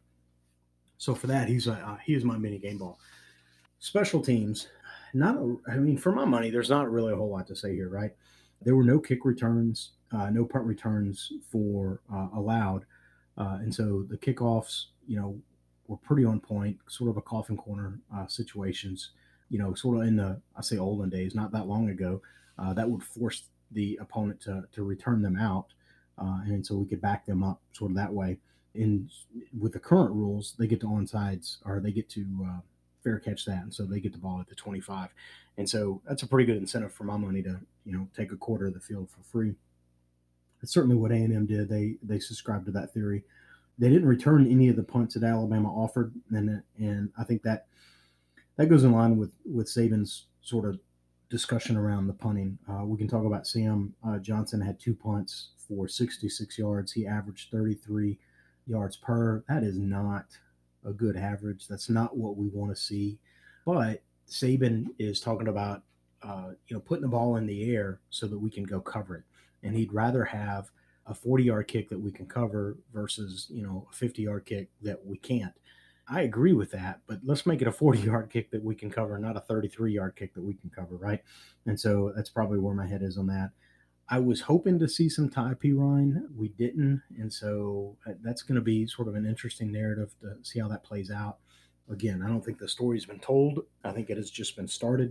So for that, he's a, uh, he is my mini game ball. Special teams, not, a, I mean, for my money, there's not really a whole lot to say here, right? There were no kick returns, uh, no punt returns for uh, allowed. Uh, and so the kickoffs, you know, were pretty on point, sort of a coffin corner uh, situations, you know, sort of in the, I say olden days, not that long ago, uh, that would force the opponent to, to return them out. Uh, and so we could back them up sort of that way. And with the current rules, they get to onsides or they get to uh, fair catch that. And so they get the ball at the twenty-five. And so that's a pretty good incentive for my money to, you know, take a quarter of the field for free. That's certainly what A and M did. They they subscribed to that theory. They didn't return any of the punts that Alabama offered, and and I think that that goes in line with with Saban's sort of discussion around the punting. Uh, we can talk about Sam uh, Johnson had two punts for sixty-six yards. He averaged thirty-three yards per. That is not a good average. That's not what we want to see. But Saban is talking about uh, you know putting the ball in the air so that we can go cover it, and he'd rather have a forty-yard kick that we can cover versus, you know, a fifty-yard kick that we can't. I agree with that, but let's make it a forty-yard kick that we can cover, not a thirty-three-yard kick that we can cover, right? And so that's probably where my head is on that. I was hoping to see some Ty Perine. We didn't, and so that's going to be sort of an interesting narrative to see how that plays out. Again, I don't think the story's been told. I think it has just been started.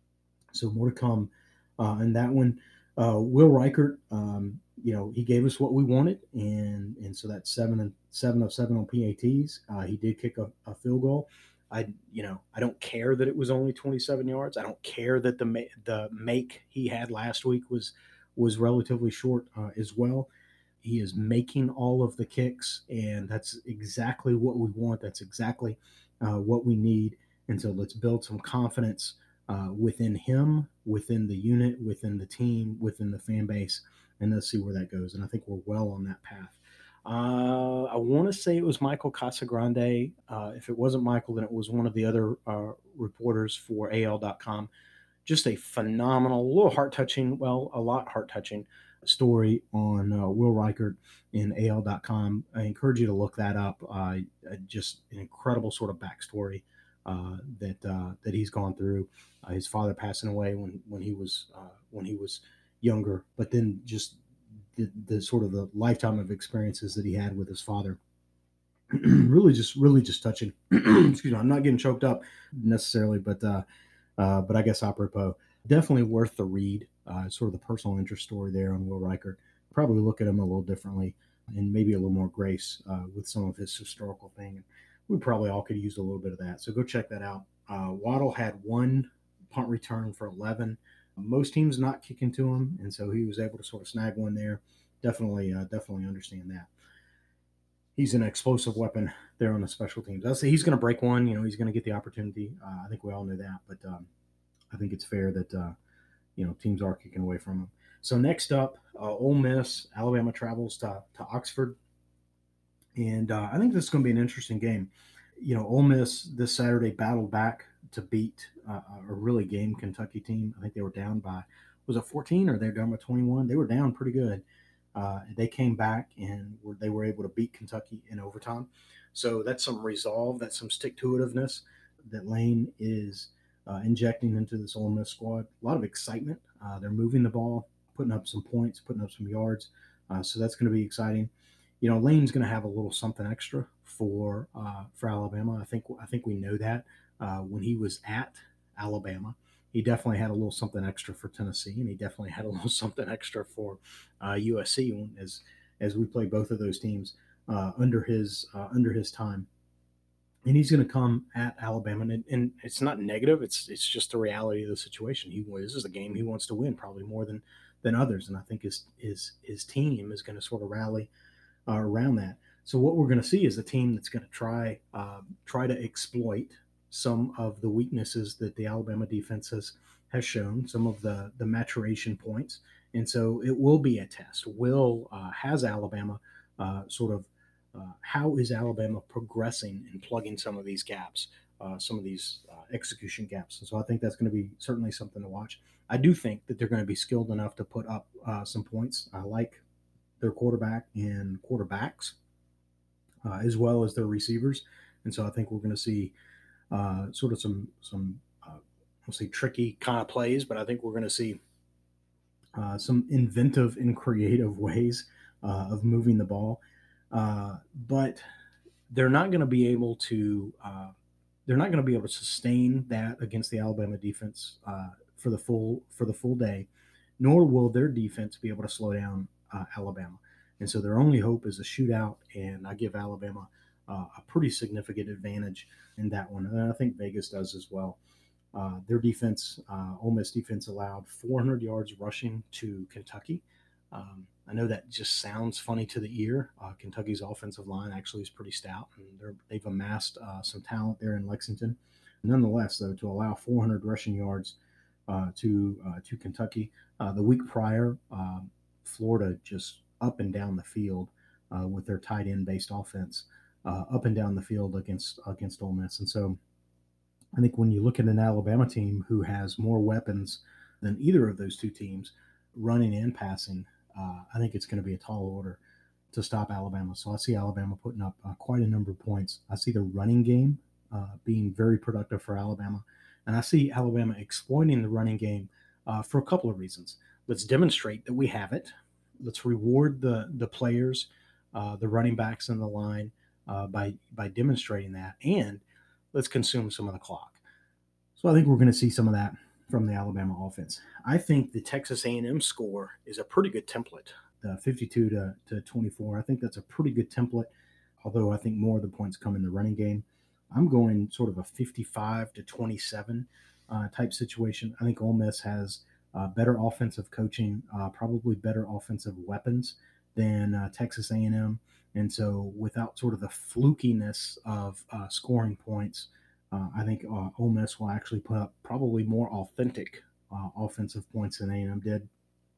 So more to come uh, in that one. Uh, Will Reichert, um, you know, he gave us what we wanted, and and so that's seven and seven of seven on P A Ts. Uh, he did kick a, a field goal. I, you know, I don't care that it was only twenty-seven yards. I don't care that the the make he had last week was was relatively short uh, as well. he is making all of the kicks, and that's exactly what we want. That's exactly uh, what we need. And so let's build some confidence uh, within him, within the unit, within the team, within the fan base, and let's see where that goes. And I think we're well on that path. Uh, I want to say it was Michael Casagrande. Uh, if it wasn't Michael, then it was one of the other uh, reporters for A L dot com. Just a phenomenal, a little heart-touching, well, a lot heart-touching story on uh, Will Reichert in A L dot com. I encourage you to look that up. Uh, just an incredible sort of backstory uh, that uh, that he's gone through. Uh, his father passing away when when he was uh, when he was younger, but then just the, the sort of the lifetime of experiences that he had with his father. really, just really just touching. Excuse me, I'm not getting choked up necessarily, but. Uh, Uh, but I guess apropos, definitely worth the read. Uh, sort of the personal interest story there on Will Reichert. Probably look at him a little differently and maybe a little more grace uh, with some of his historical thing. We probably all could use a little bit of that. So go check that out. Uh, Waddle had one punt return for eleven. Most teams not kicking to him, and so he was able to sort of snag one there. Definitely, uh, definitely understand that. He's an explosive weapon there on the special teams. I'll say he's going to break one. You know, he's going to get the opportunity. Uh, I think we all know that, but um, I think it's fair that uh, you know teams are kicking away from him. So next up, uh, Ole Miss, Alabama travels to to Oxford, and uh, I think this is going to be an interesting game. You know, Ole Miss this Saturday battled back to beat uh, a really game Kentucky team. I think they were down by was it fourteen or they're down by twenty-one. They were down pretty good. Uh, they came back and were, they were able to beat Kentucky in overtime. So that's some resolve, that's some stick-to-itiveness that Lane is uh, injecting into this Ole Miss squad. A lot of excitement. Uh, they're moving the ball, putting up some points, putting up some yards. Uh, so that's going to be exciting. You know, Lane's going to have a little something extra for uh, for Alabama. I think I think we know that uh, when he was at Alabama. He definitely had a little something extra for Tennessee, and he definitely had a little something extra for uh, U S C as as we play both of those teams uh, under his uh, under his time. And he's going to come at Alabama, and, and it's not negative; it's it's just the reality of the situation. He this is a game he wants to win, probably more than than others, and I think his his his team is going to sort of rally uh, around that. So what we're going to see is a team that's going to try uh, try to exploit some of the weaknesses that the Alabama defense has, has shown, some of the, the maturation points. And so it will be a test. Will uh, has Alabama uh, sort of, uh, how is Alabama progressing in plugging some of these gaps, uh, some of these uh, execution gaps? And so I think that's going to be certainly something to watch. I do think that they're going to be skilled enough to put up uh, some points. I like their quarterback and quarterbacks uh, as well as their receivers. And so I think we're going to see Uh, sort of some some uh, I'll say tricky kind of plays, but I think we're going to see uh, some inventive and creative ways uh, of moving the ball. Uh, but they're not going to be able to uh, they're not going to be able to sustain that against the Alabama defense uh, for the full for the full day, nor will their defense be able to slow down uh, Alabama. And so their only hope is a shootout, and I give Alabama Uh, a pretty significant advantage in that one. And I think Vegas does as well. Uh, their defense, uh, Ole Miss defense, allowed four hundred yards rushing to Kentucky. Um, I know that just sounds funny to the ear. Uh, Kentucky's offensive line actually is pretty stout, and they're, they've amassed uh, some talent there in Lexington. Nonetheless, though, to allow four hundred rushing yards uh, to uh, to Kentucky, uh, the week prior, uh, Florida just up and down the field uh, with their tight end based offense. Uh, up and down the field against against Ole Miss. And so I think when you look at an Alabama team who has more weapons than either of those two teams, running and passing, uh, I think it's going to be a tall order to stop Alabama. So I see Alabama putting up uh, quite a number of points. I see the running game uh, being very productive for Alabama. And I see Alabama exploiting the running game uh, for a couple of reasons. Let's demonstrate that we have it. Let's reward the, the players, uh, the running backs in the line, Uh, by by demonstrating that, and let's consume some of the clock. So I think we're going to see some of that from the Alabama offense. I think the Texas A and M score is a pretty good template, the fifty-two to twenty-four. I think that's a pretty good template, although I think more of the points come in the running game. I'm going sort of a fifty-five to twenty-seven uh, type situation. I think Ole Miss has uh, better offensive coaching, uh, probably better offensive weapons than uh, Texas A and M. And so without sort of the flukiness of uh, scoring points, uh, I think uh, Ole Miss will actually put up probably more authentic uh, offensive points than A and M did.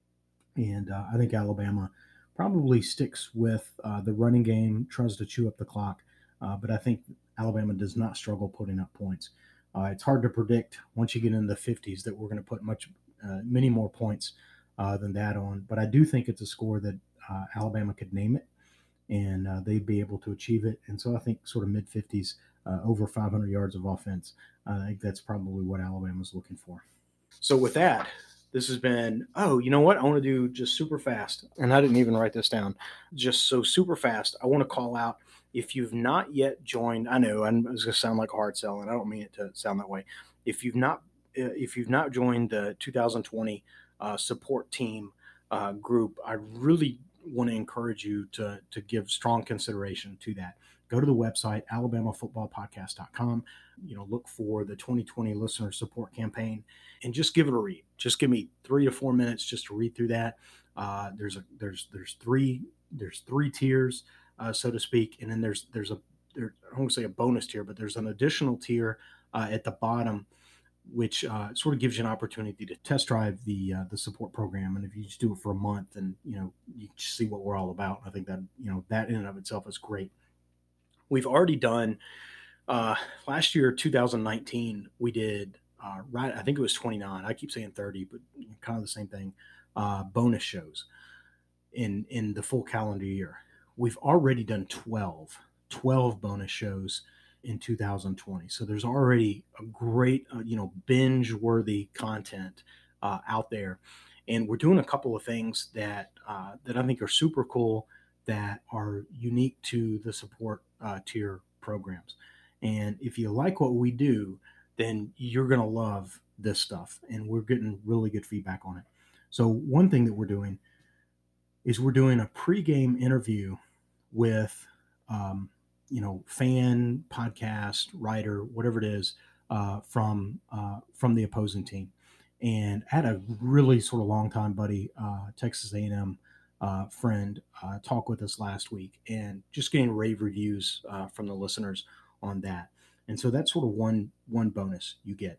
And uh, I think Alabama probably sticks with uh, the running game, tries to chew up the clock. Uh, but I think Alabama does not struggle putting up points. Uh, it's hard to predict once you get in the fifties that we're going to put much, uh, many more points uh, than that on. But I do think it's a score that uh, Alabama could name it, and uh, they'd be able to achieve it. And so I think sort of mid fifties, uh, over five hundred yards of offense. I think that's probably what Alabama's looking for. So with that, this has been, oh, you know what? I want to do just super fast. And I didn't even write this down. Just so super fast, I want to call out, if you've not yet joined, I know I'm, it's going to sound like a hard sell, and I don't mean it to sound that way. If you've not, if you've not joined the two thousand twenty uh, support team uh, group, I really want to encourage you to, to give strong consideration to that. Go to the website, alabama football podcast dot com. You know, look for the twenty twenty listener support campaign and just give it a read. Just give me three to four minutes just to read through that. Uh, there's a there's there's three there's three tiers, uh, so to speak, and then there's there's a there, I don't want to say a bonus tier, but there's an additional tier uh, at the bottom, which uh, sort of gives you an opportunity to test drive the uh, the support program. And if you just do it for a month, and you know you see what we're all about, I think that you know that in and of itself is great. We've already done uh, last year, two thousand nineteen. We did uh, right. I think it was twenty-nine. I keep saying thirty, but kind of the same thing. Uh, bonus shows in in the full calendar year. We've already done twelve, twelve bonus shows in two thousand twenty. So there's already a great, uh, you know, binge-worthy content uh, out there, and we're doing a couple of things that uh, that I think are super cool, that are unique to the support uh, tier programs. And if you like what we do, then you're going to love this stuff. And we're getting really good feedback on it. So one thing that we're doing is we're doing a pregame interview with, um, you know, fan, podcast, writer, whatever it is, uh, from uh, from the opposing team. And I had a really sort of long-time buddy, uh, Texas A and M Uh, friend uh, talk with us last week, and just getting rave reviews uh, from the listeners on that. And so that's sort of one one bonus you get.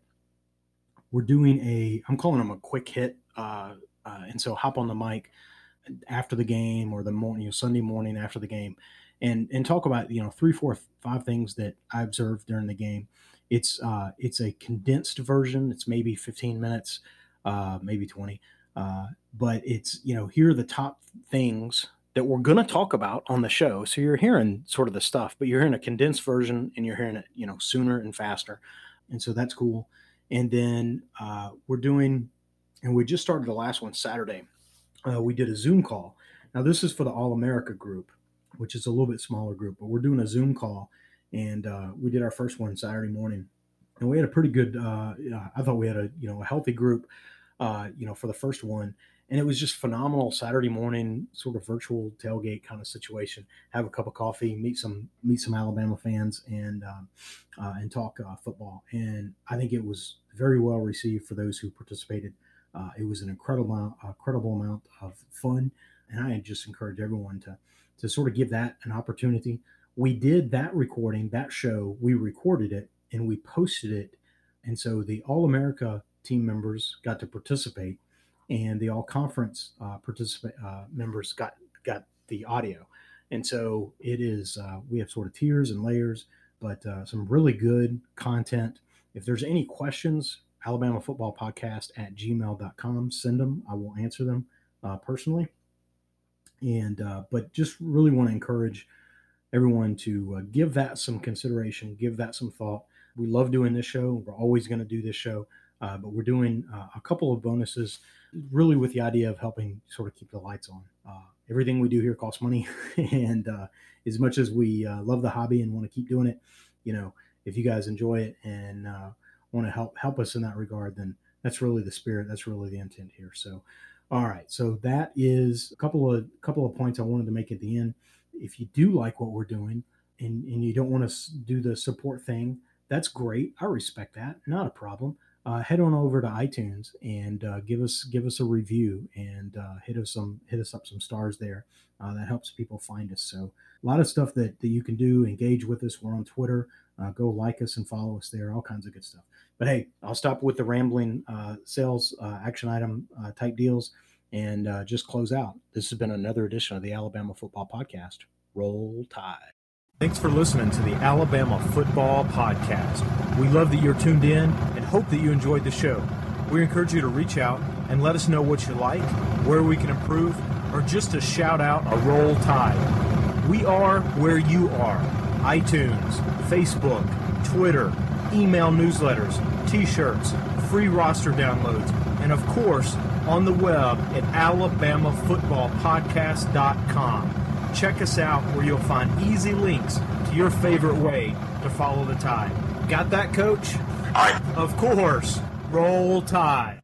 We're doing a, I'm calling them a quick hit. Uh, uh, and so hop on the mic after the game, or the morning, you know, Sunday morning after the game, and and talk about, you know, three, four, five things that I observed during the game. It's uh, it's a condensed version. It's maybe fifteen minutes, uh, maybe twenty. Uh, but it's, you know, here are the top things that we're going to talk about on the show. So you're hearing sort of the stuff, but you're hearing a condensed version, and you're hearing it, you know, sooner and faster. And so that's cool. And then uh, we're doing, and we just started the last one Saturday. Uh, we did a Zoom call. Now this is for the All-America group, which is a little bit smaller group, but we're doing a Zoom call. And uh, we did our first one Saturday morning, and we had a pretty good, uh, I thought we had a, you know, a healthy group. Uh, you know, for the first one. And it was just phenomenal Saturday morning, sort of virtual tailgate kind of situation. Have a cup of coffee, meet some meet some Alabama fans, and um, uh, and talk uh, football. And I think it was very well received for those who participated. Uh, it was an incredible, incredible amount of fun, and I just encourage everyone to to sort of give that an opportunity. We did that recording, that show. We recorded it and we posted it, and so the All-America team members got to participate, and the all conference uh, participate uh, members got got the audio. And so it is, uh, we have sort of tiers and layers, but uh, some really good content. If there's any questions, Alabama Football Podcast at gmail dot com, send them. I will answer them uh, personally. And uh, but just really want to encourage everyone to uh, give that some consideration, give that some thought. We love doing this show. We're always going to do this show. Uh, but we're doing uh, a couple of bonuses, really with the idea of helping sort of keep the lights on. Uh, everything we do here costs money. And uh, as much as we uh, love the hobby and want to keep doing it, you know, if you guys enjoy it and uh, want to help help us in that regard, then that's really the spirit. That's really the intent here. So, all right. So that is a couple of couple of points I wanted to make at the end. If you do like what we're doing, and, and you don't want to do the support thing, that's great. I respect that. Not a problem. uh, head on over to iTunes and uh, give us give us a review and uh, hit us some hit us up some stars there. Uh, that helps people find us. So a lot of stuff that, that you can do. Engage with us. We're on Twitter. Uh, go like us and follow us there. All kinds of good stuff. But hey, I'll stop with the rambling uh, sales uh, action item uh, type deals and uh, just close out. This has been another edition of the Alabama Football Podcast. Roll Tide. Thanks for listening to the Alabama Football Podcast. We love that you're tuned in and hope that you enjoyed the show. We encourage you to reach out and let us know what you like, where we can improve, or just to shout out a Roll Tide. We are where you are. iTunes, Facebook, Twitter, email newsletters, t-shirts, free roster downloads, and of course, on the web at alabama football podcast dot com. Check us out where you'll find easy links to your favorite way to follow the Tide. Got that, Coach? Aye. Of course. Roll Tide.